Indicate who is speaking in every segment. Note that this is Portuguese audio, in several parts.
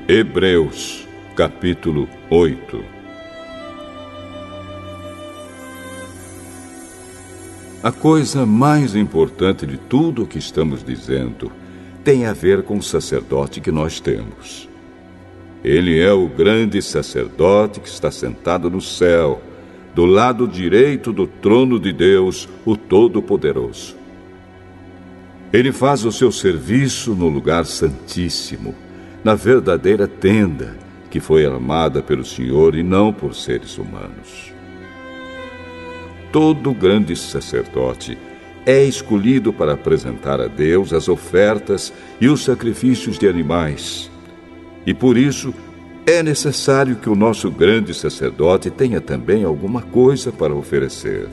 Speaker 1: Hebreus, capítulo 8. A coisa mais importante de tudo o que estamos dizendo tem a ver com o sacerdote que nós temos. Ele é o grande sacerdote que está sentado no céu, do lado direito do trono de Deus, o Todo-Poderoso. Ele faz o seu serviço no lugar santíssimo, na verdadeira tenda, que foi armada pelo Senhor e não por seres humanos. Todo grande sacerdote é escolhido para apresentar a Deus as ofertas e os sacrifícios de animais. E por isso é necessário que o nosso grande sacerdote tenha também alguma coisa para oferecer.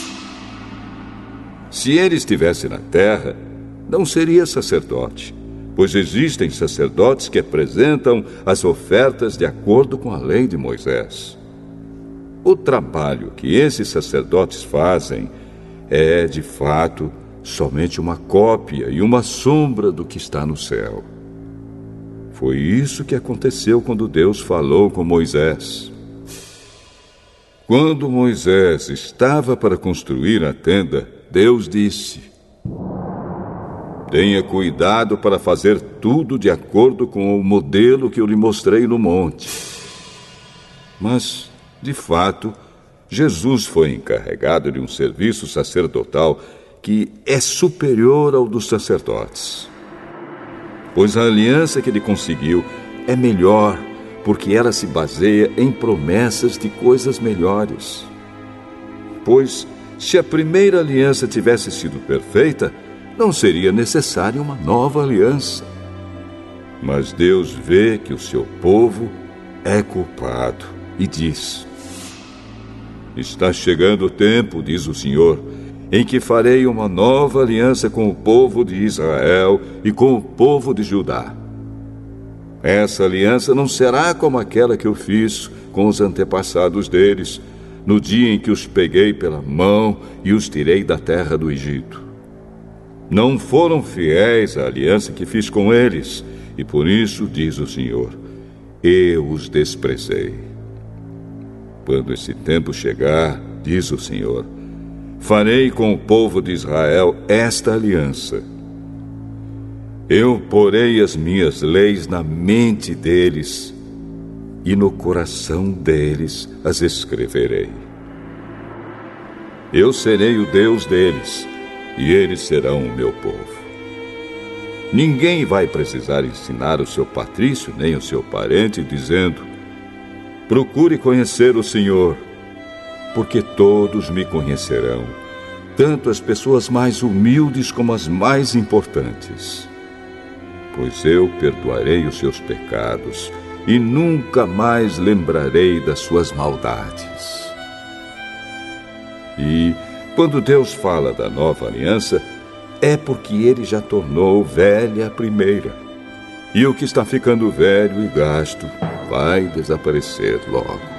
Speaker 1: Se ele estivesse na terra, não seria sacerdote, pois existem sacerdotes que apresentam as ofertas de acordo com a lei de Moisés. O trabalho que esses sacerdotes fazem é, de fato, somente uma cópia e uma sombra do que está no céu. Foi isso que aconteceu quando Deus falou com Moisés. Quando Moisés estava para construir a tenda, Deus disse: "Tenha cuidado para fazer tudo de acordo com o modelo que eu lhe mostrei no monte." Mas, de fato, Jesus foi encarregado de um serviço sacerdotal que é superior ao dos sacerdotes. Pois a aliança que ele conseguiu é melhor, porque ela se baseia em promessas de coisas melhores. Pois, se a primeira aliança tivesse sido perfeita, não seria necessária uma nova aliança. Mas Deus vê que o seu povo é culpado e diz: "Está chegando o tempo, diz o Senhor, em que farei uma nova aliança com o povo de Israel e com o povo de Judá. Essa aliança não será como aquela que eu fiz com os antepassados deles, no dia em que os peguei pela mão e os tirei da terra do Egito. Não foram fiéis à aliança que fiz com eles, e por isso, diz o Senhor, eu os desprezei. Quando esse tempo chegar, diz o Senhor, farei com o povo de Israel esta aliança. Eu porei as minhas leis na mente deles e no coração deles as escreverei. Eu serei o Deus deles e eles serão o meu povo. Ninguém vai precisar ensinar o seu patrício nem o seu parente, dizendo: procure conhecer o Senhor, porque todos me conhecerão, tanto as pessoas mais humildes como as mais importantes. Pois eu perdoarei os seus pecados e nunca mais lembrarei das suas maldades." E, quando Deus fala da nova aliança, é porque ele já tornou velha a primeira. E o que está ficando velho e gasto vai desaparecer logo.